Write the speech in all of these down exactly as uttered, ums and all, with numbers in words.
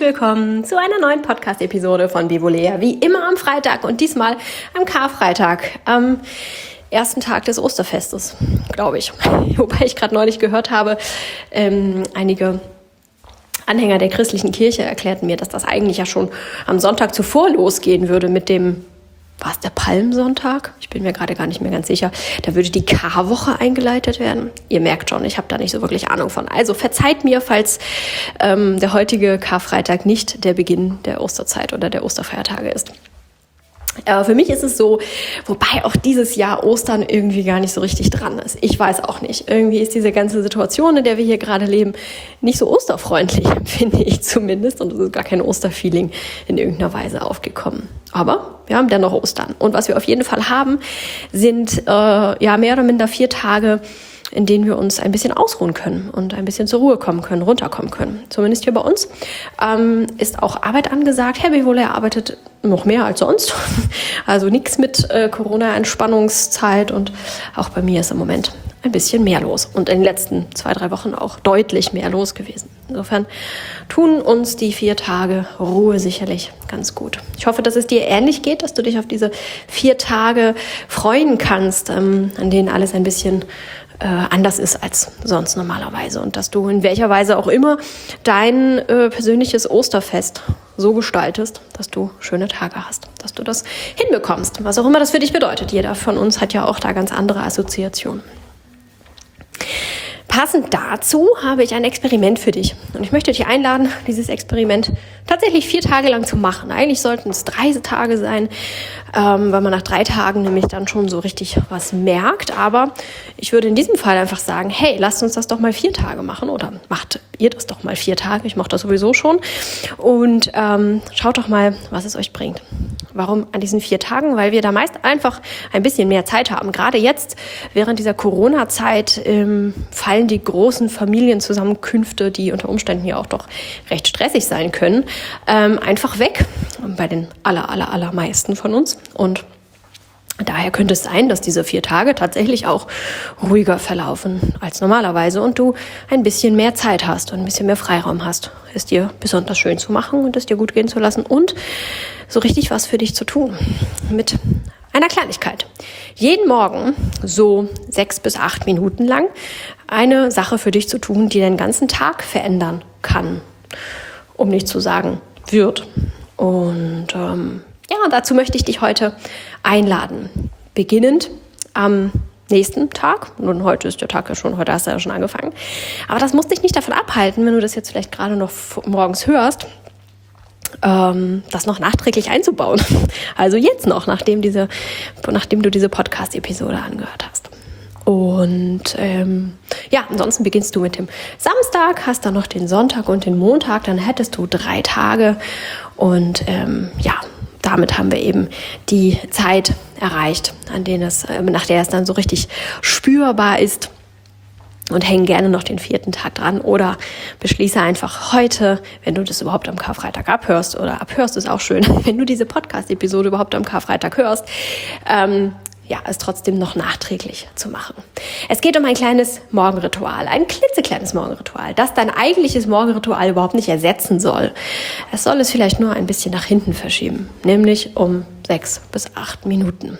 willkommen zu einer neuen Podcast-Episode von Bivolea. Wie immer am Freitag und diesmal am Karfreitag, am ersten Tag des Osterfestes, glaube ich. Wobei ich gerade neulich gehört habe, ähm, einige Anhänger der christlichen Kirche erklärten mir, dass das eigentlich ja schon am Sonntag zuvor losgehen würde mit dem, war es der Palmsonntag? Ich bin mir gerade gar nicht mehr ganz sicher. Da würde die Karwoche eingeleitet werden. Ihr merkt schon, ich habe da nicht so wirklich Ahnung von. Also verzeiht mir, falls ähm, der heutige Karfreitag nicht der Beginn der Osterzeit oder der Osterfeiertage ist. Äh, für mich ist es so, wobei auch dieses Jahr Ostern irgendwie gar nicht so richtig dran ist. Ich weiß auch nicht. Irgendwie ist diese ganze Situation, in der wir hier gerade leben, nicht so osterfreundlich, finde ich zumindest. Und es ist gar kein Osterfeeling in irgendeiner Weise aufgekommen. Aber wir haben dennoch Ostern. Und was wir auf jeden Fall haben, sind äh, ja mehr oder minder vier Tage, in denen wir uns ein bisschen ausruhen können und ein bisschen zur Ruhe kommen können, runterkommen können. Zumindest hier bei uns ähm, ist auch Arbeit angesagt. Herr Bivolea arbeitet noch mehr als sonst. Also nichts mit äh, Corona-Entspannungszeit, und auch bei mir ist im Moment ein bisschen mehr los. Und in den letzten zwei, drei Wochen auch deutlich mehr los gewesen. Insofern tun uns die vier Tage Ruhe sicherlich ganz gut. Ich hoffe, dass es dir ähnlich geht, dass du dich auf diese vier Tage freuen kannst, ähm, an denen alles ein bisschen äh, anders ist als sonst normalerweise. Und dass du in welcher Weise auch immer dein äh, persönliches Osterfest so gestaltest, dass du schöne Tage hast, dass du das hinbekommst. Was auch immer das für dich bedeutet. Jeder von uns hat ja auch da ganz andere Assoziationen. Passend dazu habe ich ein Experiment für dich. Und ich möchte dich einladen, dieses Experiment tatsächlich vier Tage lang zu machen. Eigentlich sollten es drei Tage sein, ähm, weil man nach drei Tagen nämlich dann schon so richtig was merkt. Aber ich würde in diesem Fall einfach sagen, hey, lasst uns das doch mal vier Tage machen. Oder macht ihr das doch mal vier Tage. Ich mache das sowieso schon. Und ähm, schaut doch mal, was es euch bringt. Warum an diesen vier Tagen? Weil wir da meist einfach ein bisschen mehr Zeit haben. Gerade jetzt, während dieser Corona-Zeit, ähm, fallen die großen Familienzusammenkünfte, die unter Umständen ja auch doch recht stressig sein können, ähm, einfach weg. Bei den aller, aller, allermeisten von uns. Und daher könnte es sein, dass diese vier Tage tatsächlich auch ruhiger verlaufen als normalerweise und du ein bisschen mehr Zeit hast und ein bisschen mehr Freiraum hast, es dir besonders schön zu machen und es dir gut gehen zu lassen und so richtig was für dich zu tun. Mit einer Kleinigkeit. Jeden Morgen so sechs bis acht Minuten lang eine Sache für dich zu tun, die den ganzen Tag verändern kann, um nicht zu sagen wird. Und ähm, ja, dazu möchte ich dich heute einladen. Beginnend am nächsten Tag. Nun, heute ist der Tag ja schon, heute hast du ja schon angefangen. Aber das muss dich nicht davon abhalten, wenn du das jetzt vielleicht gerade noch morgens hörst, ähm, das noch nachträglich einzubauen. Also jetzt noch, nachdem, diese, nachdem du diese Podcast-Episode angehört hast. Und ähm, ja, ansonsten beginnst du mit dem Samstag, hast dann noch den Sonntag und den Montag, dann hättest du drei Tage und ähm, ja, damit haben wir eben die Zeit erreicht, an denen es, nach der es dann so richtig spürbar ist, und hängen gerne noch den vierten Tag dran oder beschließe einfach heute, wenn du das überhaupt am Karfreitag abhörst, oder abhörst ist auch schön, wenn du diese Podcast-Episode überhaupt am Karfreitag hörst, ähm, ja, es trotzdem noch nachträglich zu machen. Es geht um ein kleines Morgenritual, ein klitzekleines Morgenritual, das dein eigentliches Morgenritual überhaupt nicht ersetzen soll. Es soll es vielleicht nur ein bisschen nach hinten verschieben, nämlich um sechs bis acht Minuten.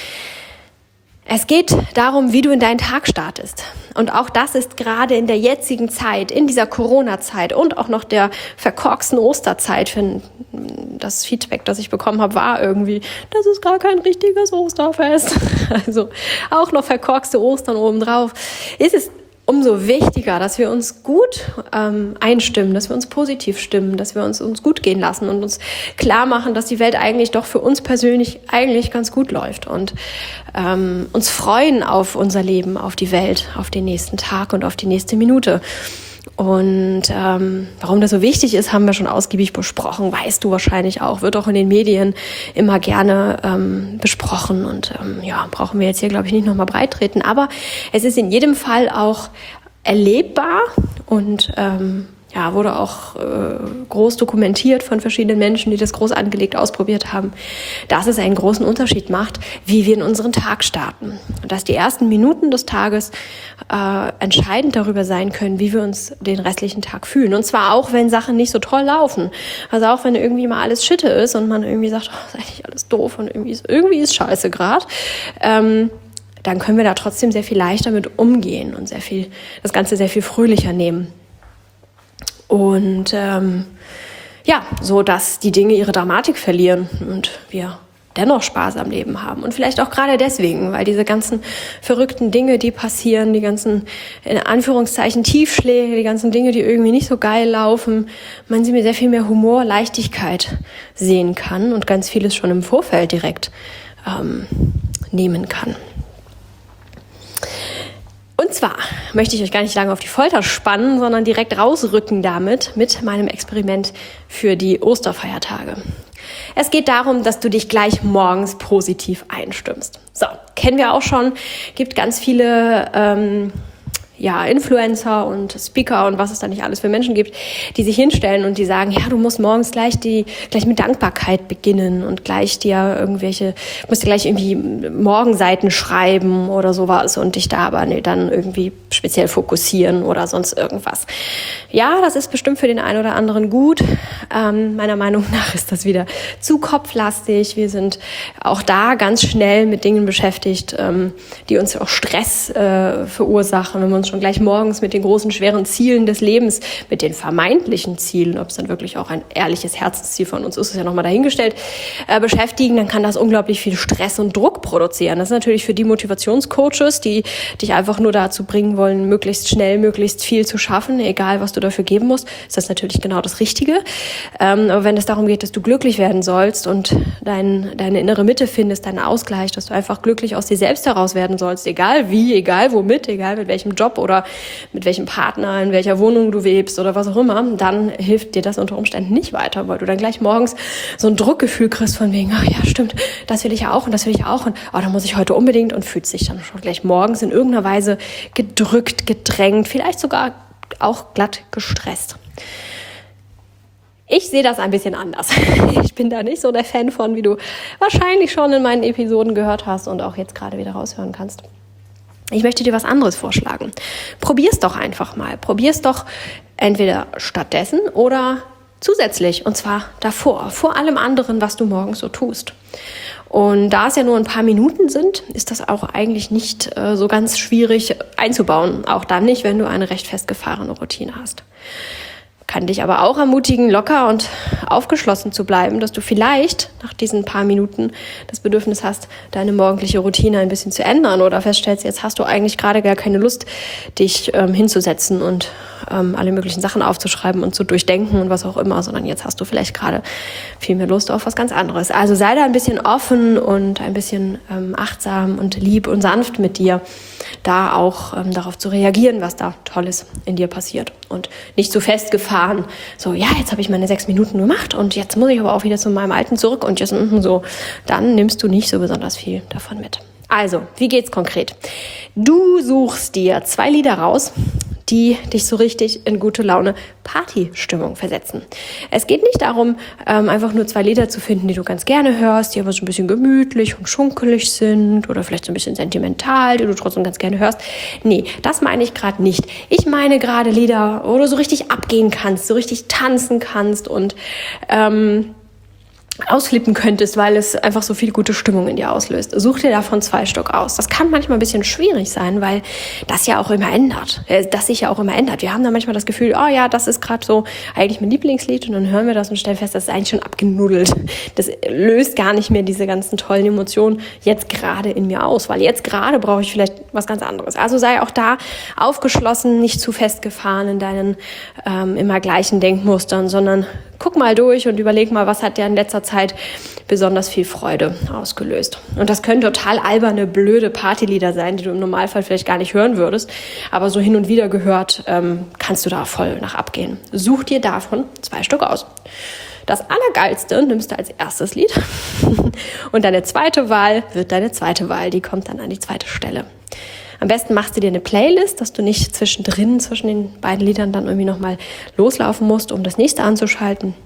Es geht darum, wie du in deinen Tag startest. Und auch das ist gerade in der jetzigen Zeit, in dieser Corona-Zeit und auch noch der verkorksten Osterzeit, für das Feedback, das ich bekommen habe, war irgendwie, das ist gar kein richtiges Osterfest. Also auch noch verkorkste Ostern obendrauf. Ist es umso wichtiger, dass wir uns gut ähm, einstimmen, dass wir uns positiv stimmen, dass wir uns, uns gut gehen lassen und uns klar machen, dass die Welt eigentlich doch für uns persönlich eigentlich ganz gut läuft und ähm, uns freuen auf unser Leben, auf die Welt, auf den nächsten Tag und auf die nächste Minute. Und ähm, warum das so wichtig ist, haben wir schon ausgiebig besprochen, weißt du wahrscheinlich auch, wird auch in den Medien immer gerne ähm, besprochen und ähm, ja, brauchen wir jetzt hier, glaube ich, nicht nochmal breit treten, aber es ist in jedem Fall auch erlebbar und ähm, ja, wurde auch äh, groß dokumentiert von verschiedenen Menschen, die das groß angelegt ausprobiert haben, dass es einen großen Unterschied macht, wie wir in unseren Tag starten. Und dass die ersten Minuten des Tages äh, entscheidend darüber sein können, wie wir uns den restlichen Tag fühlen. Und zwar auch, wenn Sachen nicht so toll laufen. Also auch, wenn irgendwie mal alles Schitte ist und man irgendwie sagt, oh, ist eigentlich alles doof und irgendwie ist, irgendwie ist scheiße gerade. Ähm, dann können wir da trotzdem sehr viel leichter mit umgehen und sehr viel, das Ganze sehr viel fröhlicher nehmen. Und ähm, ja, so dass die Dinge ihre Dramatik verlieren und wir dennoch Spaß am Leben haben. Und vielleicht auch gerade deswegen, weil diese ganzen verrückten Dinge, die passieren, die ganzen, in Anführungszeichen, Tiefschläge, die ganzen Dinge, die irgendwie nicht so geil laufen, man sie mit sehr viel mehr Humor, Leichtigkeit sehen kann und ganz vieles schon im Vorfeld direkt ähm, nehmen kann. Und zwar möchte ich euch gar nicht lange auf die Folter spannen, sondern direkt rausrücken damit mit meinem Experiment für die Osterfeiertage. Es geht darum, dass du dich gleich morgens positiv einstimmst. So, kennen wir auch schon, gibt ganz viele ähm, ja, Influencer und Speaker und was es da nicht alles für Menschen gibt, die sich hinstellen und die sagen, ja, du musst morgens gleich die gleich mit Dankbarkeit beginnen und gleich dir irgendwelche, musst dir gleich irgendwie Morgenseiten schreiben oder sowas und dich da aber nee, dann irgendwie speziell fokussieren oder sonst irgendwas. Ja, das ist bestimmt für den einen oder anderen gut. Ähm, meiner Meinung nach ist das wieder zu kopflastig. Wir sind auch da ganz schnell mit Dingen beschäftigt, ähm, die uns auch Stress äh, verursachen, wenn wir uns schon gleich morgens mit den großen, schweren Zielen des Lebens, mit den vermeintlichen Zielen, ob es dann wirklich auch ein ehrliches Herzensziel von uns ist, ist ja nochmal dahingestellt, äh, beschäftigen, dann kann das unglaublich viel Stress und Druck produzieren. Das ist natürlich für die Motivationscoaches, die dich einfach nur dazu bringen wollen, möglichst schnell, möglichst viel zu schaffen, egal was du dafür geben musst, ist das natürlich genau das Richtige. Ähm, aber wenn es darum geht, dass du glücklich werden sollst und dein, deine innere Mitte findest, deinen Ausgleich, dass du einfach glücklich aus dir selbst heraus werden sollst, egal wie, egal womit, egal mit welchem Job oder mit welchem Partner, in welcher Wohnung du lebst oder was auch immer, dann hilft dir das unter Umständen nicht weiter, weil du dann gleich morgens so ein Druckgefühl kriegst von wegen, ach ja, stimmt, das will ich ja auch und das will ich auch und oh, da muss ich heute unbedingt und fühlst dich dann schon gleich morgens in irgendeiner Weise gedrückt, gedrängt, vielleicht sogar auch glatt gestresst. Ich sehe das ein bisschen anders. Ich bin da nicht so der Fan von, wie du wahrscheinlich schon in meinen Episoden gehört hast und auch jetzt gerade wieder raushören kannst. Ich möchte dir was anderes vorschlagen. Probier's doch einfach mal. Probier's doch entweder stattdessen oder zusätzlich und zwar davor, vor allem anderen, was du morgens so tust. Und da es ja nur ein paar Minuten sind, ist das auch eigentlich nicht äh, so ganz schwierig einzubauen. Auch dann nicht, wenn du eine recht festgefahrene Routine hast. Kann dich aber auch ermutigen, locker und aufgeschlossen zu bleiben, dass du vielleicht nach diesen paar Minuten das Bedürfnis hast, deine morgendliche Routine ein bisschen zu ändern oder feststellst, jetzt hast du eigentlich gerade gar keine Lust, dich ähm, hinzusetzen und ähm, alle möglichen Sachen aufzuschreiben und zu durchdenken und was auch immer, sondern jetzt hast du vielleicht gerade viel mehr Lust auf was ganz anderes. Also sei da ein bisschen offen und ein bisschen ähm, achtsam und lieb und sanft mit dir, da auch ähm, darauf zu reagieren, was da Tolles in dir passiert und nicht zu festgefahren, so, ja, jetzt habe ich meine sechs Minuten gemacht und jetzt muss ich aber auch wieder zu meinem Alten zurück und jetzt so, dann nimmst du nicht so besonders viel davon mit. Also, wie geht's konkret? Du suchst dir zwei Lieder raus, die dich so richtig in gute Laune Partystimmung versetzen. Es geht nicht darum, ähm, einfach nur zwei Lieder zu finden, die du ganz gerne hörst, die aber so ein bisschen gemütlich und schunkelig sind oder vielleicht so ein bisschen sentimental, die du trotzdem ganz gerne hörst. Nee, das meine ich gerade nicht. Ich meine gerade Lieder, wo du so richtig abgehen kannst, so richtig tanzen kannst und ähm, ausflippen könntest, weil es einfach so viel gute Stimmung in dir auslöst. Such dir davon zwei Stück aus. Das kann manchmal ein bisschen schwierig sein, weil das ja auch immer ändert. Das sich ja auch immer ändert. Wir haben da manchmal das Gefühl, oh ja, das ist gerade so eigentlich mein Lieblingslied und dann hören wir das und stellen fest, das ist eigentlich schon abgenuddelt. Das löst gar nicht mehr diese ganzen tollen Emotionen jetzt gerade in mir aus, weil jetzt gerade brauche ich vielleicht was ganz anderes. Also sei auch da aufgeschlossen, nicht zu festgefahren in deinen ähm, immer gleichen Denkmustern, sondern guck mal durch und überleg mal, was hat dir in letzter Zeit besonders viel Freude ausgelöst. Und das können total alberne, blöde Partylieder sein, die du im Normalfall vielleicht gar nicht hören würdest, aber so hin und wieder gehört, ähm, kannst du da voll nach abgehen. Such dir davon zwei Stück aus. Das Allergeilste nimmst du als erstes Lied und deine zweite Wahl wird deine zweite Wahl, die kommt dann an die zweite Stelle. Am besten machst du dir eine Playlist, dass du nicht zwischendrin, zwischen den beiden Liedern dann irgendwie nochmal loslaufen musst, um das nächste anzuschalten.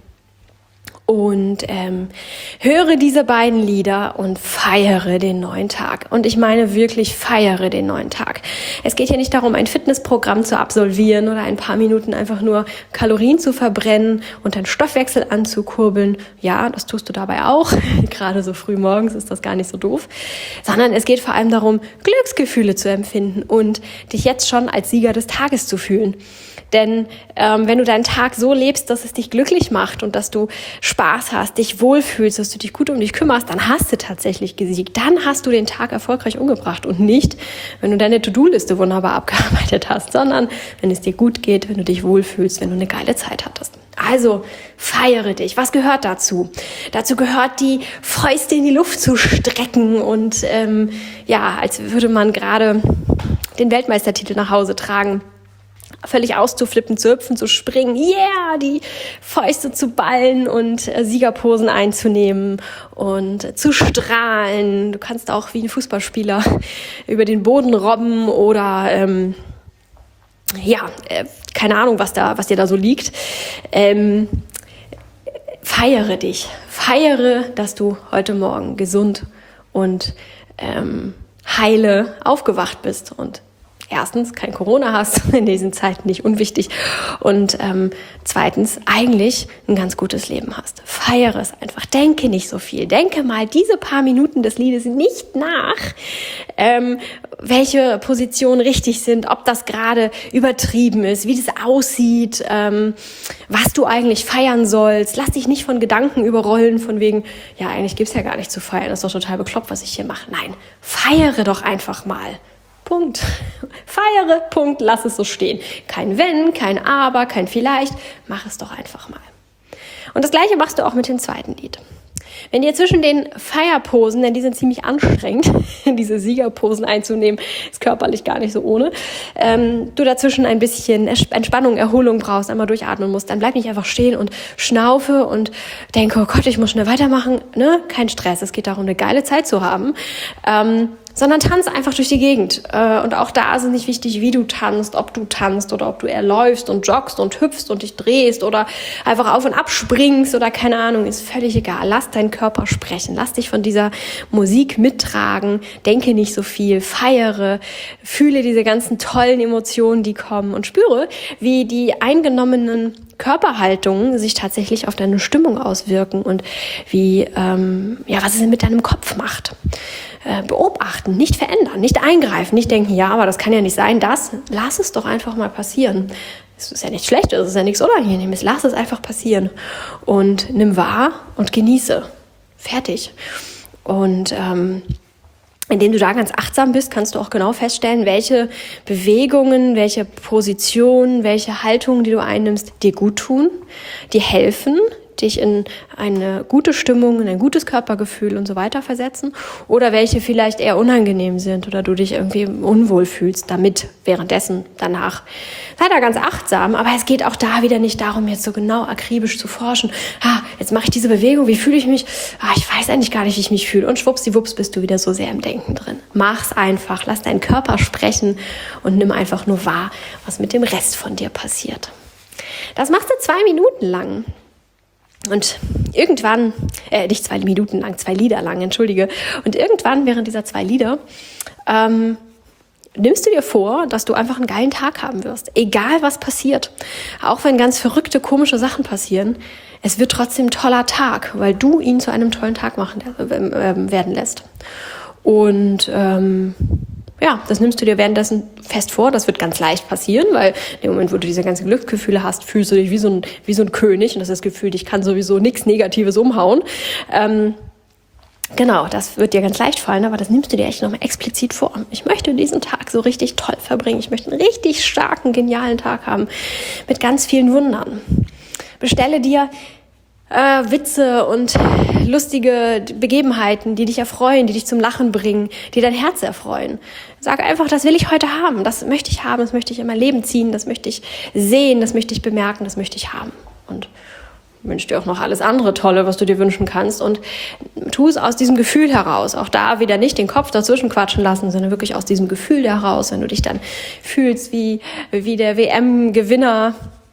Und ähm, höre diese beiden Lieder und feiere den neuen Tag. Und ich meine wirklich, feiere den neuen Tag. Es geht hier nicht darum, ein Fitnessprogramm zu absolvieren oder ein paar Minuten einfach nur Kalorien zu verbrennen und deinen Stoffwechsel anzukurbeln. Ja, das tust du dabei auch. Gerade so früh morgens ist das gar nicht so doof. Sondern es geht vor allem darum, Glücksgefühle zu empfinden und dich jetzt schon als Sieger des Tages zu fühlen. Denn ähm, wenn du deinen Tag so lebst, dass es dich glücklich macht und dass du Spaß hast, dich wohlfühlst, dass du dich gut um dich kümmerst, dann hast du tatsächlich gesiegt. Dann hast du den Tag erfolgreich umgebracht und nicht, wenn du deine To-Do-Liste wunderbar abgearbeitet hast, sondern wenn es dir gut geht, wenn du dich wohlfühlst, wenn du eine geile Zeit hattest. Also feiere dich. Was gehört dazu? Dazu gehört, die Fäuste in die Luft zu strecken und ähm, ja, als würde man gerade den Weltmeistertitel nach Hause tragen. Völlig auszuflippen, zu hüpfen, zu springen, yeah, die Fäuste zu ballen und äh, Siegerposen einzunehmen und äh, zu strahlen. Du kannst auch wie ein Fußballspieler über den Boden robben oder ähm, ja, äh, keine Ahnung, was da, was dir da so liegt. Ähm, feiere dich, feiere, dass du heute Morgen gesund und ähm, heile aufgewacht bist und erstens kein Corona hast, in diesen Zeiten nicht unwichtig, und ähm, zweitens eigentlich ein ganz gutes Leben hast. Feiere es einfach, denke nicht so viel, denke mal diese paar Minuten des Liedes nicht nach, ähm, welche Positionen richtig sind, ob das gerade übertrieben ist, wie das aussieht, ähm, was du eigentlich feiern sollst. Lass dich nicht von Gedanken überrollen, von wegen, ja, eigentlich gibt's ja gar nicht zu feiern, das ist doch total bekloppt, was ich hier mache. Nein, feiere doch einfach mal. Punkt. Feiere, Punkt, lass es so stehen. Kein Wenn, kein Aber, kein Vielleicht, mach es doch einfach mal. Und das Gleiche machst du auch mit dem zweiten Lied. Wenn dir zwischen den Feierposen, denn die sind ziemlich anstrengend, diese Siegerposen einzunehmen, ist körperlich gar nicht so ohne, ähm, du dazwischen ein bisschen Entspannung, Erholung brauchst, einmal durchatmen musst, dann bleib nicht einfach stehen und schnaufe und denke, oh Gott, ich muss schnell weitermachen. Ne? Kein Stress, es geht darum, eine geile Zeit zu haben. Ähm, sondern tanz einfach durch die Gegend. Und auch da ist es nicht wichtig, wie du tanzt, ob du tanzt oder ob du eher läufst und joggst und hüpfst und dich drehst oder einfach auf und ab springst oder keine Ahnung, ist völlig egal. Lass deinen Körper sprechen, lass dich von dieser Musik mittragen, denke nicht so viel, feiere, fühle diese ganzen tollen Emotionen, die kommen und spüre, wie die eingenommenen Körperhaltungen sich tatsächlich auf deine Stimmung auswirken und wie, ähm, ja, was es mit deinem Kopf macht. Äh, beobachten, nicht verändern, nicht eingreifen, nicht denken, ja, aber das kann ja nicht sein, das, lass es doch einfach mal passieren. Es ist ja nicht schlecht, es ist ja nichts Unangenehmes, lass es einfach passieren und nimm wahr und genieße. Fertig. Und ähm, indem du da ganz achtsam bist, kannst du auch genau feststellen, welche Bewegungen, welche Positionen, welche Haltungen, die du einnimmst, dir gut tun, dir helfen, dich in eine gute Stimmung, in ein gutes Körpergefühl und so weiter versetzen, oder welche vielleicht eher unangenehm sind oder du dich irgendwie unwohl fühlst damit, währenddessen, danach. Sei da ganz achtsam, aber es geht auch da wieder nicht darum, jetzt so genau akribisch zu forschen. Ah, jetzt mache ich diese Bewegung, wie fühle ich mich? Ah, ich weiß eigentlich gar nicht, wie ich mich fühle. Und schwuppsdiwupps bist du wieder so sehr im Denken drin. Mach's einfach, lass deinen Körper sprechen und nimm einfach nur wahr, was mit dem Rest von dir passiert. Das machst du zwei Minuten lang. Und irgendwann, äh, nicht zwei Minuten lang, zwei Lieder lang, entschuldige. Und irgendwann während dieser zwei Lieder ähm, nimmst du dir vor, dass du einfach einen geilen Tag haben wirst. Egal was passiert. Auch wenn ganz verrückte, komische Sachen passieren. Es wird trotzdem ein toller Tag, weil du ihn zu einem tollen Tag machen, äh, werden lässt. Und ähm, ja, das nimmst du dir währenddessen fest vor. Das wird ganz leicht passieren, weil in dem Moment, wo du diese ganzen Glücksgefühle hast, fühlst du dich wie so ein, wie so ein König. Und das ist das Gefühl, dich kann sowieso nichts Negatives umhauen. Ähm, genau, das wird dir ganz leicht fallen, aber das nimmst du dir echt nochmal explizit vor. Ich möchte diesen Tag so richtig toll verbringen. Ich möchte einen richtig starken, genialen Tag haben mit ganz vielen Wundern. Bestelle dir Äh, Witze und lustige Begebenheiten, die dich erfreuen, die dich zum Lachen bringen, die dein Herz erfreuen. Sag einfach, das will ich heute haben, das möchte ich haben, das möchte ich in mein Leben ziehen, das möchte ich sehen, das möchte ich bemerken, das möchte ich haben. Und wünsch dir auch noch alles andere Tolle, was du dir wünschen kannst und tu es aus diesem Gefühl heraus. Auch da wieder nicht den Kopf dazwischen quatschen lassen, sondern wirklich aus diesem Gefühl heraus, wenn du dich dann fühlst wie, wie der W M-Gewinner,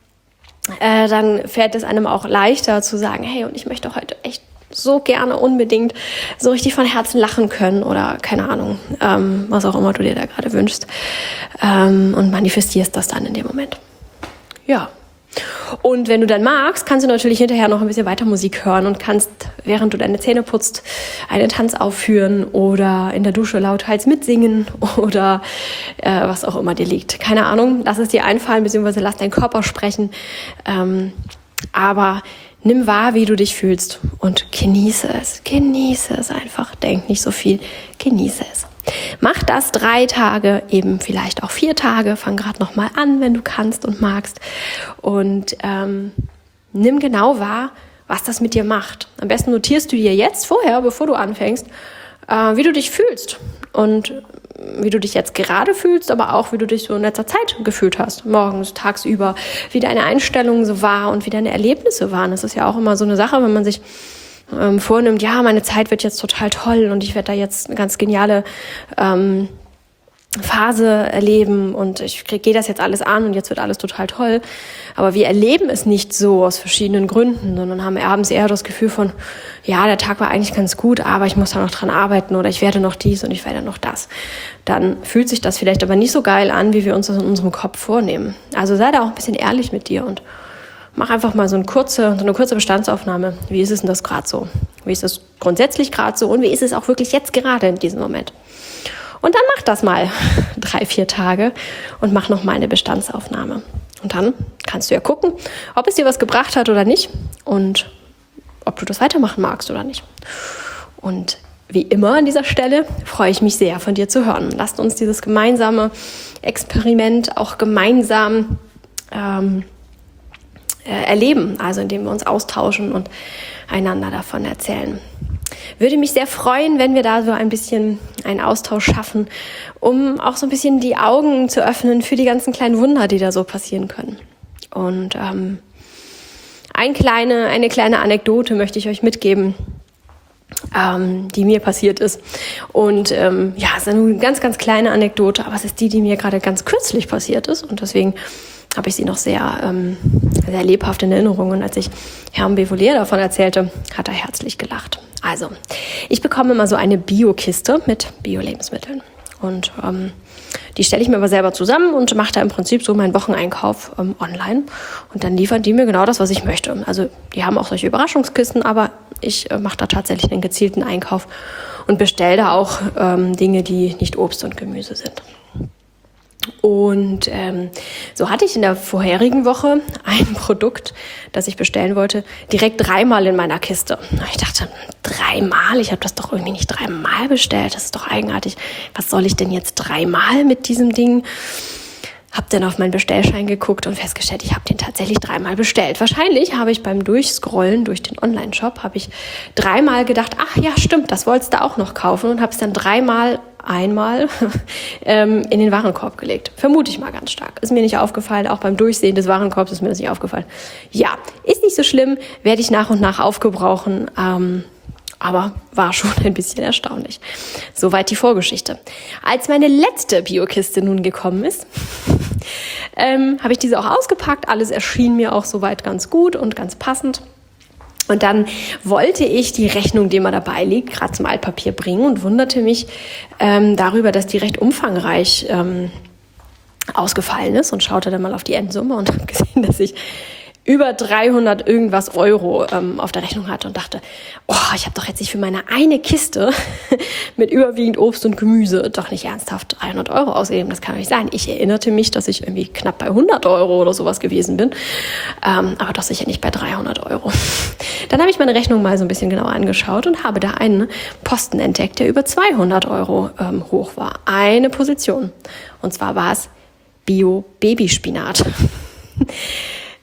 äh, dann fällt es einem auch leichter zu sagen, hey, und ich möchte heute echt so gerne unbedingt so richtig von Herzen lachen können oder keine Ahnung, ähm, was auch immer du dir da gerade wünschst, ähm, und manifestierst das dann in dem Moment. Ja. Und wenn du dann magst, kannst du natürlich hinterher noch ein bisschen weiter Musik hören und kannst, während du deine Zähne putzt, einen Tanz aufführen oder in der Dusche lauthals mitsingen oder äh, was auch immer dir liegt. Keine Ahnung, lass es dir einfallen, beziehungsweise lass deinen Körper sprechen. Ähm, aber nimm wahr, wie du dich fühlst und genieße es. Genieße es einfach. Denk nicht so viel, genieße es. Mach das drei Tage, eben vielleicht auch vier Tage. Fang gerade noch mal an, wenn du kannst und magst. Und ähm, nimm genau wahr, was das mit dir macht. Am besten notierst du dir jetzt vorher, bevor du anfängst, äh, wie du dich fühlst. Und wie du dich jetzt gerade fühlst, aber auch wie du dich so in letzter Zeit gefühlt hast. Morgens, tagsüber, wie deine Einstellung so war und wie deine Erlebnisse waren. Das ist ja auch immer so eine Sache, wenn man sich ähm, vornimmt, ja, meine Zeit wird jetzt total toll und ich werde da jetzt eine ganz geniale ähm, Phase erleben und ich gehe das jetzt alles an und jetzt wird alles total toll. Aber wir erleben es nicht so aus verschiedenen Gründen, sondern haben abends eher das Gefühl von, ja, der Tag war eigentlich ganz gut, aber ich muss da noch dran arbeiten oder ich werde noch dies und ich werde noch das. Dann fühlt sich das vielleicht aber nicht so geil an, wie wir uns das in unserem Kopf vornehmen. Also sei da auch ein bisschen ehrlich mit dir und mach einfach mal so eine kurze, so eine kurze Bestandsaufnahme. Wie ist es denn das gerade so? Wie ist es grundsätzlich gerade so und wie ist es auch wirklich jetzt gerade in diesem Moment? Und dann mach das mal drei, vier Tage und mach noch mal eine Bestandsaufnahme. Und dann kannst du ja gucken, ob es dir was gebracht hat oder nicht und ob du das weitermachen magst oder nicht. Und wie immer an dieser Stelle freue ich mich sehr, von dir zu hören. Lasst uns dieses gemeinsame Experiment auch gemeinsam ähm, äh, erleben, also indem wir uns austauschen und einander davon erzählen. Würde mich sehr freuen, wenn wir da so ein bisschen einen Austausch schaffen, um auch so ein bisschen die Augen zu öffnen für die ganzen kleinen Wunder, die da so passieren können. Und ähm, ein kleine, eine kleine Anekdote möchte ich euch mitgeben, ähm, die mir passiert ist. Und ähm, ja, es ist eine ganz, ganz kleine Anekdote, aber es ist die, die mir gerade ganz kürzlich passiert ist. Und deswegen habe ich sie noch sehr, ähm, sehr lebhaft in Erinnerung. Und als ich Herrn Bevolier davon erzählte, hat er herzlich gelacht. Also, ich bekomme immer so eine Bio-Kiste mit Bio-Lebensmitteln. Und ähm, die stelle ich mir aber selber zusammen und mache da im Prinzip so meinen Wocheneinkauf ähm, online. Und dann liefern die mir genau das, was ich möchte. Also, die haben auch solche Überraschungskisten, aber ich äh, mache da tatsächlich einen gezielten Einkauf und bestelle da auch ähm, Dinge, die nicht Obst und Gemüse sind. Und ähm, so hatte ich in der vorherigen Woche ein Produkt, das ich bestellen wollte, direkt dreimal in meiner Kiste. Ich dachte, dreimal? Ich habe das doch irgendwie nicht dreimal bestellt. Das ist doch eigenartig. Was soll ich denn jetzt dreimal mit diesem Ding? Hab dann auf meinen Bestellschein geguckt und festgestellt, ich habe den tatsächlich dreimal bestellt. Wahrscheinlich habe ich beim Durchscrollen durch den Online-Shop, habe ich dreimal gedacht, ach ja, stimmt, das wolltest du auch noch kaufen und habe es dann dreimal einmal ähm, in den Warenkorb gelegt. Vermute ich mal ganz stark. Ist mir nicht aufgefallen, auch beim Durchsehen des Warenkorbs ist mir das nicht aufgefallen. Ja, ist nicht so schlimm, werde ich nach und nach aufgebrauchen, ähm, aber war schon ein bisschen erstaunlich. Soweit die Vorgeschichte. Als meine letzte Bio-Kiste nun gekommen ist, ähm, habe ich diese auch ausgepackt. Alles erschien mir auch soweit ganz gut und ganz passend. Und dann wollte ich die Rechnung, die immer dabei liegt, gerade zum Altpapier bringen und wunderte mich ähm, darüber, dass die recht umfangreich ähm, ausgefallen ist und schaute dann mal auf die Endsumme und habe gesehen, dass ich über dreihundert irgendwas Euro ähm, auf der Rechnung hatte und dachte, oh, ich habe doch jetzt nicht für meine eine Kiste mit überwiegend Obst und Gemüse doch nicht ernsthaft dreihundert Euro ausgegeben. Das kann doch nicht sein. Ich erinnerte mich, dass ich irgendwie knapp bei hundert Euro oder sowas gewesen bin, ähm, aber doch sicher nicht bei dreihundert Euro. Dann habe ich meine Rechnung mal so ein bisschen genauer angeschaut und habe da einen Posten entdeckt, der über zweihundert Euro ähm, hoch war. Eine Position. Und zwar war es Bio-Babyspinat.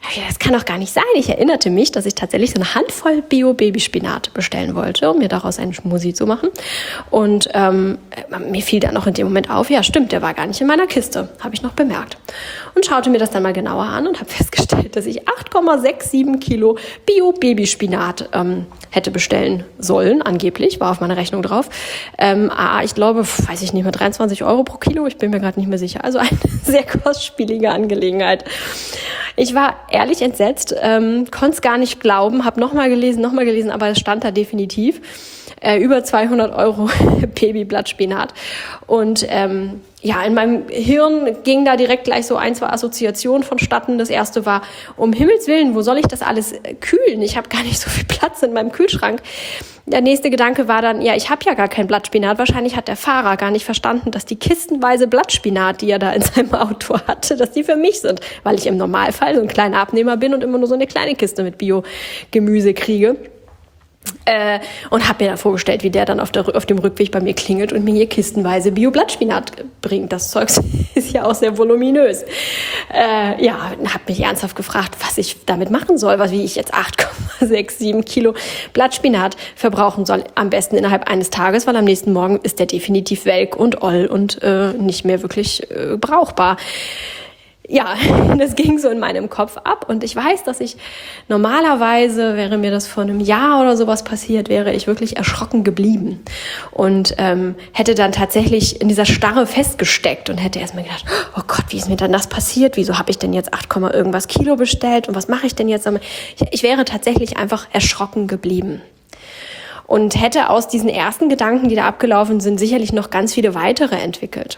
Ja, das kann doch gar nicht sein. Ich erinnerte mich, dass ich tatsächlich so eine Handvoll Bio-Babyspinat bestellen wollte, um mir daraus einen Schmusi zu machen. Und ähm, mir fiel dann noch in dem Moment auf, ja stimmt, der war gar nicht in meiner Kiste, habe ich noch bemerkt. Und schaute mir das dann mal genauer an und habe festgestellt, dass ich acht Komma siebenundsechzig Kilo Bio-Babyspinat ähm, hätte bestellen sollen, angeblich, war auf meiner Rechnung drauf. Ähm, ah, ich glaube, weiß ich nicht mehr, dreiundzwanzig Euro pro Kilo, ich bin mir gerade nicht mehr sicher. Also eine sehr kostspielige Angelegenheit. Ich war ehrlich entsetzt, ähm, konnte es gar nicht glauben, habe nochmal gelesen, nochmal gelesen, aber es stand da definitiv. Äh, über zweihundert Euro Babyblattspinat. Und ähm, ja, in meinem Hirn ging da direkt gleich so ein, zwei Assoziationen vonstatten. Das erste war, um Himmels Willen, wo soll ich das alles kühlen? Ich habe gar nicht so viel Platz in meinem Kühlschrank. Der nächste Gedanke war dann, ja, ich habe ja gar kein Blattspinat. Wahrscheinlich hat der Fahrer gar nicht verstanden, dass die kistenweise Blattspinat, die er da in seinem Auto hatte, dass die für mich sind. Weil ich im Normalfall so ein kleiner Abnehmer bin und immer nur so eine kleine Kiste mit Bio-Gemüse kriege. Äh, und habe mir dann vorgestellt, wie der dann auf, der, auf dem Rückweg bei mir klingelt und mir hier kistenweise Bio-Blattspinat bringt. Das Zeug ist ja auch sehr voluminös. Äh, ja, habe mich ernsthaft gefragt, was ich damit machen soll, was, wie ich jetzt acht Komma siebenundsechzig Kilo Blattspinat verbrauchen soll. Am besten innerhalb eines Tages, weil am nächsten Morgen ist der definitiv welk und oll und äh, nicht mehr wirklich äh, brauchbar. Ja, das ging so in meinem Kopf ab und ich weiß, dass ich normalerweise, wäre mir das vor einem Jahr oder sowas passiert, wäre ich wirklich erschrocken geblieben und ähm, hätte dann tatsächlich in dieser Starre festgesteckt und hätte erstmal gedacht, oh Gott, wie ist mir dann das passiert? Wieso habe ich denn jetzt acht, irgendwas Kilo bestellt und was mache ich denn jetzt? Ich, ich wäre tatsächlich einfach erschrocken geblieben. Und hätte aus diesen ersten Gedanken, die da abgelaufen sind, sicherlich noch ganz viele weitere entwickelt.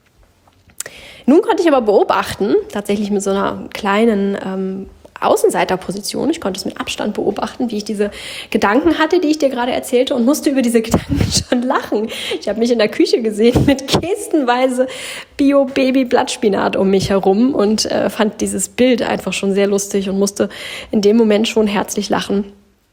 Nun konnte ich aber beobachten, tatsächlich mit so einer kleinen ähm, Außenseiterposition, ich konnte es mit Abstand beobachten, wie ich diese Gedanken hatte, die ich dir gerade erzählte und musste über diese Gedanken schon lachen. Ich habe mich in der Küche gesehen mit kistenweise Bio-Baby-Blattspinat um mich herum und äh, fand dieses Bild einfach schon sehr lustig und musste in dem Moment schon herzlich lachen.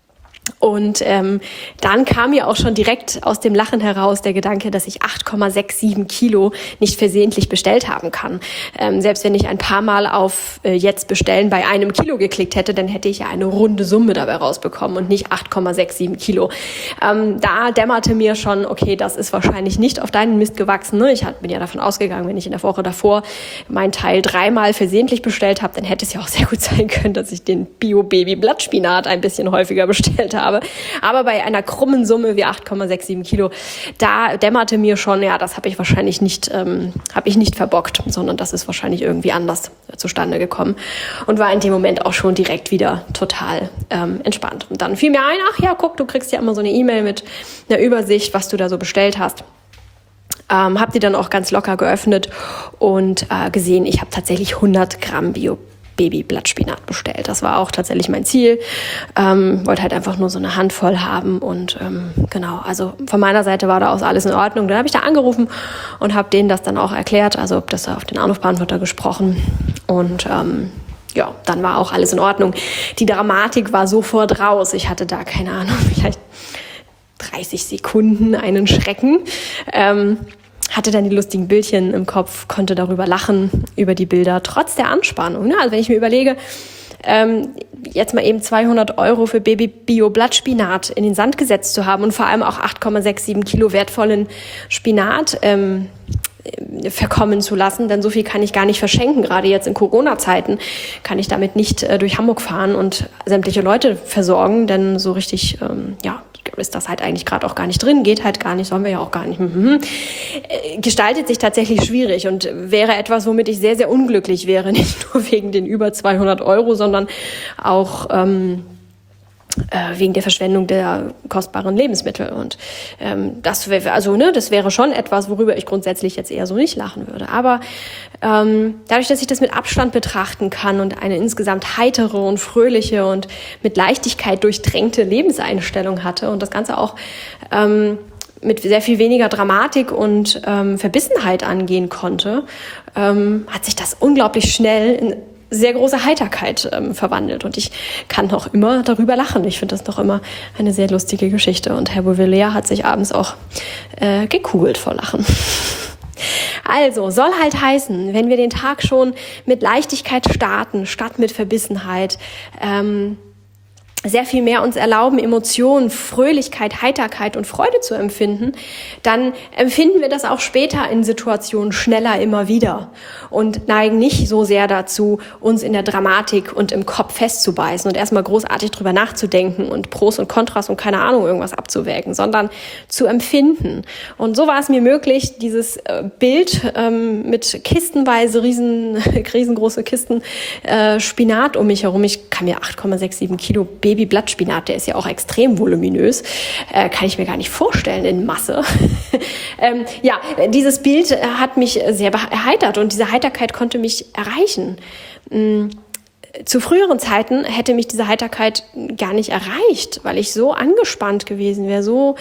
Und ähm, dann kam mir auch schon direkt aus dem Lachen heraus der Gedanke, dass ich acht Komma siebenundsechzig Kilo nicht versehentlich bestellt haben kann. Ähm, selbst wenn ich ein paar Mal auf äh, jetzt bestellen bei einem Kilo geklickt hätte, dann hätte ich ja eine runde Summe dabei rausbekommen und nicht acht Komma siebenundsechzig Kilo. Ähm, da dämmerte mir schon, okay, das ist wahrscheinlich nicht auf deinen Mist gewachsen. Ne? Ich bin ja davon ausgegangen, wenn ich in der Woche davor mein Teil dreimal versehentlich bestellt habe, dann hätte es ja auch sehr gut sein können, dass ich den Bio-Baby-Blattspinat ein bisschen häufiger bestellt habe. Aber bei einer krummen Summe wie acht Komma siebenundsechzig Kilo, da dämmerte mir schon, ja, das habe ich wahrscheinlich nicht, ähm, habe ich nicht verbockt, sondern das ist wahrscheinlich irgendwie anders zustande gekommen und war in dem Moment auch schon direkt wieder total ähm, entspannt. Und dann fiel mir ein, ach ja, guck, du kriegst ja immer so eine E-Mail mit einer Übersicht, was du da so bestellt hast. Ähm, hab die dann auch ganz locker geöffnet und äh, gesehen, ich habe tatsächlich hundert Gramm Bio Babyblattspinat bestellt. Das war auch tatsächlich mein Ziel. Ähm, wollte halt einfach nur so eine Handvoll haben und ähm, genau, also von meiner Seite war da auch alles in Ordnung. Dann habe ich da angerufen und habe denen das dann auch erklärt, also habe das auf den Anrufbeantworter gesprochen und ähm, ja, dann war auch alles in Ordnung. Die Dramatik war sofort raus. Ich hatte da, keine Ahnung, vielleicht dreißig Sekunden einen Schrecken. Ähm, hatte dann die lustigen Bildchen im Kopf, konnte darüber lachen, über die Bilder, trotz der Anspannung. Ne? Also wenn ich mir überlege, ähm, jetzt mal eben zweihundert Euro für Baby-Bio-Blattspinat in den Sand gesetzt zu haben und vor allem auch acht Komma siebenundsechzig Kilo wertvollen Spinat ähm, verkommen zu lassen, denn so viel kann ich gar nicht verschenken. Gerade jetzt in Corona-Zeiten kann ich damit nicht äh, durch Hamburg fahren und sämtliche Leute versorgen, denn so richtig, ähm, ja, ist das halt eigentlich gerade auch gar nicht drin, geht halt gar nicht, sollen wir ja auch gar nicht. Mhm. Äh, gestaltet sich tatsächlich schwierig und wäre etwas, womit ich sehr, sehr unglücklich wäre, nicht nur wegen den über zweihundert Euro, sondern auch ähm, äh, wegen der Verschwendung der kostbaren Lebensmittel. Und ähm, das wäre, also ne, das wäre schon etwas, worüber ich grundsätzlich jetzt eher so nicht lachen würde. Aber ähm, dadurch, dass ich das mit Abstand betrachten kann und eine insgesamt heitere und fröhliche und mit Leichtigkeit durchdrängte Lebenseinstellung hatte und das Ganze auch ähm, mit sehr viel weniger Dramatik und ähm, Verbissenheit angehen konnte, ähm, hat sich das unglaublich schnell in sehr große Heiterkeit ähm, verwandelt. Und ich kann noch immer darüber lachen. Ich finde das noch immer eine sehr lustige Geschichte. Und Herr Bouvelier hat sich abends auch äh, gekugelt vor Lachen. Also, soll halt heißen, wenn wir den Tag schon mit Leichtigkeit starten, statt mit Verbissenheit, ähm, sehr viel mehr uns erlauben, Emotionen, Fröhlichkeit, Heiterkeit und Freude zu empfinden, dann empfinden wir das auch später in Situationen schneller immer wieder und neigen nicht so sehr dazu, uns in der Dramatik und im Kopf festzubeißen und erstmal großartig drüber nachzudenken und Pros und Kontras und keine Ahnung irgendwas abzuwägen, sondern zu empfinden. Und so war es mir möglich, dieses äh, Bild ähm, mit kistenweise riesen, riesengroße Kisten äh, Spinat um mich herum, ich kann mir acht Komma sechsundsiebzig Kilo Babyblattspinat, der ist ja auch extrem voluminös, äh, kann ich mir gar nicht vorstellen in Masse. ähm, ja, dieses Bild hat mich sehr erheitert und diese Heiterkeit konnte mich erreichen. Mm. Zu früheren Zeiten hätte mich diese Heiterkeit gar nicht erreicht, weil ich so angespannt gewesen wäre, so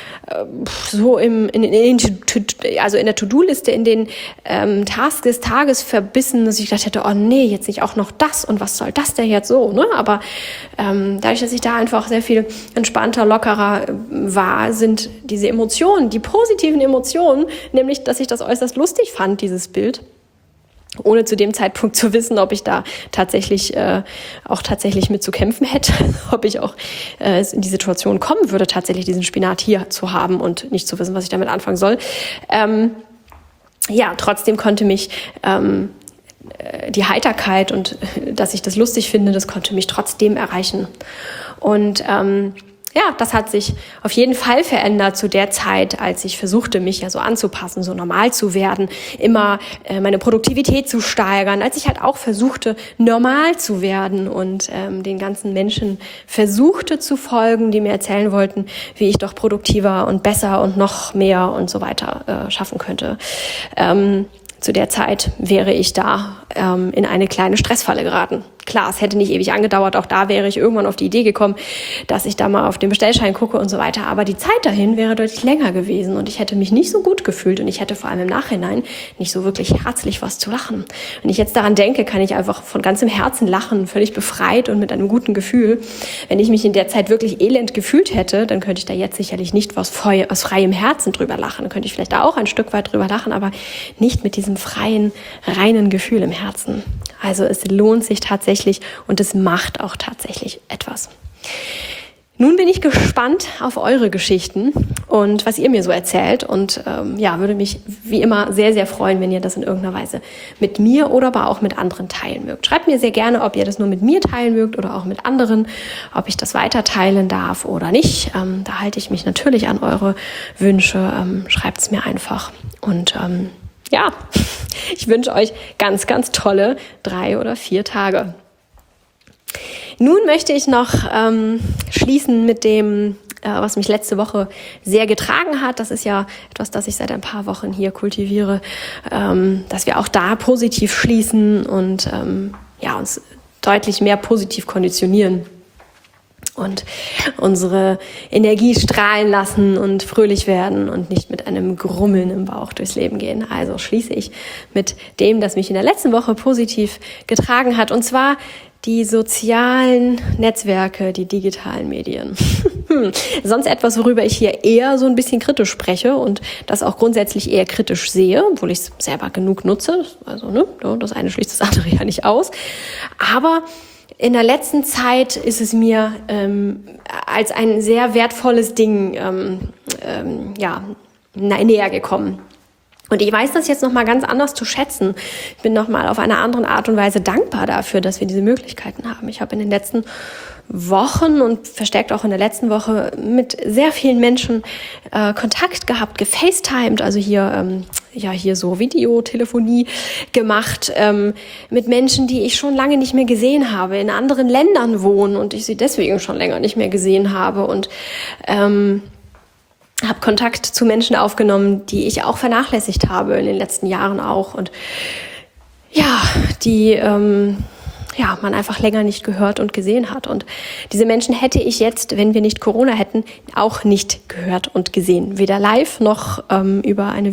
so im, in, in, also in der To-Do-Liste, in den ähm, Tasks des Tages verbissen, dass ich gedacht hätte, oh nee, jetzt nicht auch noch das und was soll das denn jetzt so, ne? Aber ähm, dadurch, dass ich da einfach sehr viel entspannter, lockerer war, sind diese Emotionen, die positiven Emotionen, nämlich, dass ich das äußerst lustig fand, dieses Bild, ohne zu dem Zeitpunkt zu wissen, ob ich da tatsächlich äh, auch tatsächlich mit zu kämpfen hätte, ob ich auch äh, in die Situation kommen würde, tatsächlich diesen Spinat hier zu haben und nicht zu wissen, was ich damit anfangen soll. Ähm, ja, trotzdem konnte mich ähm, die Heiterkeit und äh, dass ich das lustig finde, das konnte mich trotzdem erreichen. Und ähm, ja, das hat sich auf jeden Fall verändert zu der Zeit, als ich versuchte, mich ja so anzupassen, so normal zu werden, immer äh, meine Produktivität zu steigern, als ich halt auch versuchte, normal zu werden und ähm, den ganzen Menschen versuchte zu folgen, die mir erzählen wollten, wie ich doch produktiver und besser und noch mehr und so weiter äh, schaffen könnte. Ähm, zu der Zeit wäre ich da ähm, in eine kleine Stressfalle geraten. Klar, es hätte nicht ewig angedauert, auch da wäre ich irgendwann auf die Idee gekommen, dass ich da mal auf den Bestellschein gucke und so weiter. Aber die Zeit dahin wäre deutlich länger gewesen und ich hätte mich nicht so gut gefühlt und ich hätte vor allem im Nachhinein nicht so wirklich herzlich was zu lachen. Wenn ich jetzt daran denke, kann ich einfach von ganzem Herzen lachen, völlig befreit und mit einem guten Gefühl. Wenn ich mich in der Zeit wirklich elend gefühlt hätte, dann könnte ich da jetzt sicherlich nicht aus, frei, aus freiem Herzen drüber lachen. Dann könnte ich vielleicht da auch ein Stück weit drüber lachen, aber nicht mit diesem freien, reinen Gefühl im Herzen. Also es lohnt sich tatsächlich und es macht auch tatsächlich etwas. Nun bin ich gespannt auf eure Geschichten und was ihr mir so erzählt und ähm, ja, würde mich wie immer sehr, sehr freuen, wenn ihr das in irgendeiner Weise mit mir oder aber auch mit anderen teilen mögt. Schreibt mir sehr gerne, ob ihr das nur mit mir teilen mögt oder auch mit anderen, ob ich das weiter teilen darf oder nicht. Ähm, da halte ich mich natürlich an eure Wünsche. Ähm, schreibt es mir einfach und ähm, ja, ich wünsche euch ganz, ganz tolle drei oder vier Tage. Nun möchte ich noch ähm, schließen mit dem, äh, was mich letzte Woche sehr getragen hat. Das ist ja etwas, das ich seit ein paar Wochen hier kultiviere, ähm, dass wir auch da positiv schließen und ähm, ja, uns deutlich mehr positiv konditionieren und unsere Energie strahlen lassen und fröhlich werden und nicht mit einem Grummeln im Bauch durchs Leben gehen. Also schließe ich mit dem, das mich in der letzten Woche positiv getragen hat, und zwar die sozialen Netzwerke, die digitalen Medien. Sonst etwas, worüber ich hier eher so ein bisschen kritisch spreche und das auch grundsätzlich eher kritisch sehe, obwohl ich es selber genug nutze. Also ne, das eine schließt das andere ja nicht aus. Aber in der letzten Zeit ist es mir ähm, als ein sehr wertvolles Ding ähm, ähm, ja, näher gekommen. Und ich weiß das jetzt nochmal ganz anders zu schätzen. Ich bin nochmal auf eine andere Art und Weise dankbar dafür, dass wir diese Möglichkeiten haben. Ich habe in den letzten Wochen und verstärkt auch in der letzten Woche mit sehr vielen Menschen äh, Kontakt gehabt, gefacetimed, also hier ähm, ja hier so Videotelefonie gemacht ähm, mit Menschen, die ich schon lange nicht mehr gesehen habe, in anderen Ländern wohnen und ich sie deswegen schon länger nicht mehr gesehen habe und ähm, habe Kontakt zu Menschen aufgenommen, die ich auch vernachlässigt habe in den letzten Jahren auch und ja, die ähm, ja, man einfach länger nicht gehört und gesehen hat. Und diese Menschen hätte ich jetzt, wenn wir nicht Corona hätten, auch nicht gehört und gesehen. Weder live noch ähm, über eine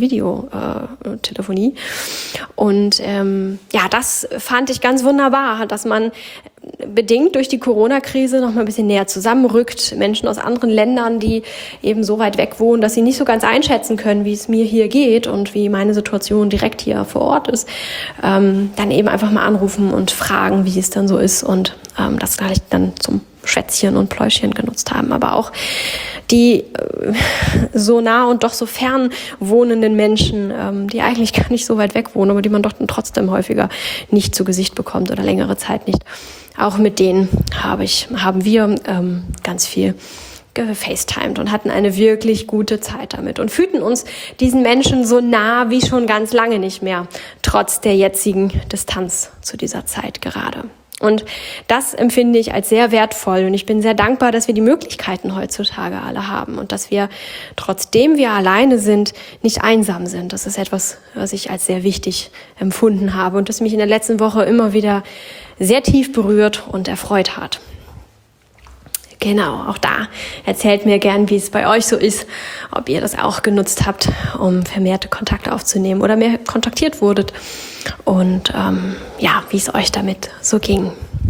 Videotelefonie. Und ähm, ja, das fand ich ganz wunderbar, dass man bedingt durch die Corona-Krise noch mal ein bisschen näher zusammenrückt. Menschen aus anderen Ländern, die eben so weit weg wohnen, dass sie nicht so ganz einschätzen können, wie es mir hier geht und wie meine Situation direkt hier vor Ort ist, ähm, dann eben einfach mal anrufen und fragen, wie es dann so ist und ähm, das gleich dann zum Schwätzchen und Pläuschchen genutzt haben. Aber auch die äh, so nah und doch so fern wohnenden Menschen, ähm, die eigentlich gar nicht so weit weg wohnen, aber die man doch dann trotzdem häufiger nicht zu Gesicht bekommt oder längere Zeit nicht. Auch mit denen habe ich, haben wir ähm, ganz viel gefacetimed und hatten eine wirklich gute Zeit damit und fühlten uns diesen Menschen so nah wie schon ganz lange nicht mehr, trotz der jetzigen Distanz zu dieser Zeit gerade. Und das empfinde ich als sehr wertvoll und ich bin sehr dankbar, dass wir die Möglichkeiten heutzutage alle haben und dass wir, trotzdem wir alleine sind, nicht einsam sind. Das ist etwas, was ich als sehr wichtig empfunden habe und das mich in der letzten Woche immer wieder sehr tief berührt und erfreut hat. Genau, auch da erzählt mir gern, wie es bei euch so ist, ob ihr das auch genutzt habt, um vermehrte Kontakte aufzunehmen oder mehr kontaktiert wurdet und ähm, ja, wie es euch damit so ging.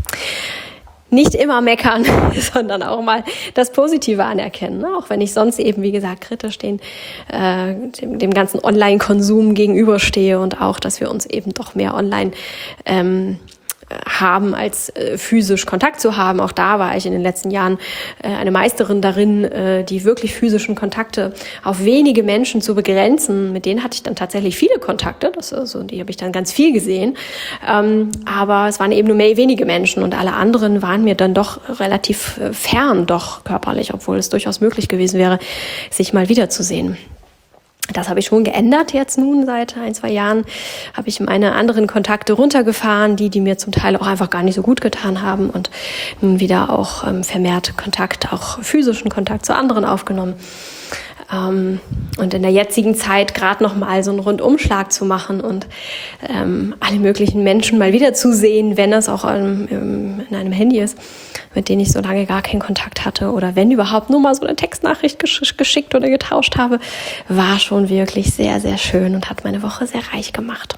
Nicht immer meckern, sondern auch mal das Positive anerkennen, ne? Auch wenn ich sonst eben, wie gesagt, kritisch den, äh, dem, dem ganzen Online-Konsum gegenüberstehe und auch, dass wir uns eben doch mehr online ähm, haben, als äh, physisch Kontakt zu haben. Auch da war ich in den letzten Jahren äh, eine Meisterin darin, äh, die wirklich physischen Kontakte auf wenige Menschen zu begrenzen. Mit denen hatte ich dann tatsächlich viele Kontakte, das, also, die habe ich dann ganz viel gesehen. Ähm, aber es waren eben nur mehr wenige Menschen und alle anderen waren mir dann doch relativ äh, fern, doch körperlich, obwohl es durchaus möglich gewesen wäre, sich mal wiederzusehen. Das habe ich schon geändert jetzt nun. Seit ein, zwei Jahren habe ich meine anderen Kontakte runtergefahren, die, die mir zum Teil auch einfach gar nicht so gut getan haben und nun wieder auch ähm, vermehrt Kontakt, auch physischen Kontakt zu anderen aufgenommen. Ähm, und in der jetzigen Zeit gerade noch mal so einen Rundumschlag zu machen und ähm, alle möglichen Menschen mal wieder zu sehen, wenn es auch ähm, in einem Handy ist, mit denen ich so lange gar keinen Kontakt hatte oder wenn überhaupt nur mal so eine Textnachricht gesch- geschickt oder getauscht habe, war schon wirklich sehr, sehr schön und hat meine Woche sehr reich gemacht.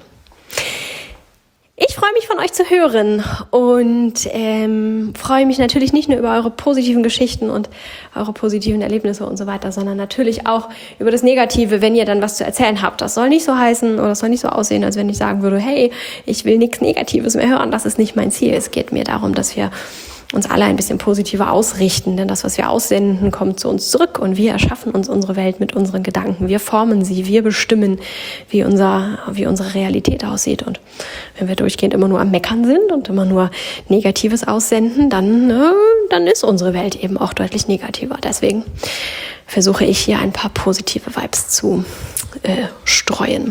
Ich freue mich, von euch zu hören und ähm, freue mich natürlich nicht nur über eure positiven Geschichten und eure positiven Erlebnisse und so weiter, sondern natürlich auch über das Negative, wenn ihr dann was zu erzählen habt. Das soll nicht so heißen oder das soll nicht so aussehen, als wenn ich sagen würde, hey, ich will nichts Negatives mehr hören. Das ist nicht mein Ziel. Es geht mir darum, dass wir uns alle ein bisschen positiver ausrichten, denn das, was wir aussenden, kommt zu uns zurück und wir erschaffen uns unsere Welt mit unseren Gedanken. Wir formen sie, wir bestimmen, wie unser, wie unsere Realität aussieht. Und wenn wir durchgehend immer nur am Meckern sind und immer nur Negatives aussenden, dann, äh, dann ist unsere Welt eben auch deutlich negativer. Deswegen versuche ich hier ein paar positive Vibes zu äh, streuen.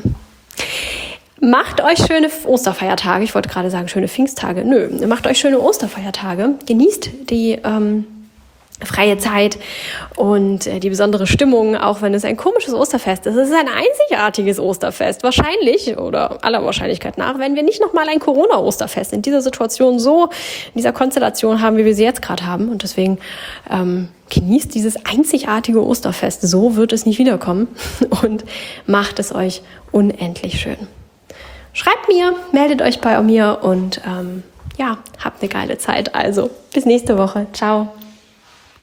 Macht euch schöne Osterfeiertage. Ich wollte gerade sagen, schöne Pfingsttage. Nö, macht euch schöne Osterfeiertage. Genießt die ähm, freie Zeit und äh, die besondere Stimmung, auch wenn es ein komisches Osterfest ist. Es ist ein einzigartiges Osterfest. Wahrscheinlich oder aller Wahrscheinlichkeit nach, wenn wir nicht nochmal ein Corona-Osterfest in dieser Situation so, in dieser Konstellation haben, wie wir sie jetzt gerade haben. Und deswegen ähm, genießt dieses einzigartige Osterfest. So wird es nicht wiederkommen und macht es euch unendlich schön. Schreibt mir, meldet euch bei mir und ähm, ja, habt eine geile Zeit. Also, bis nächste Woche. Ciao.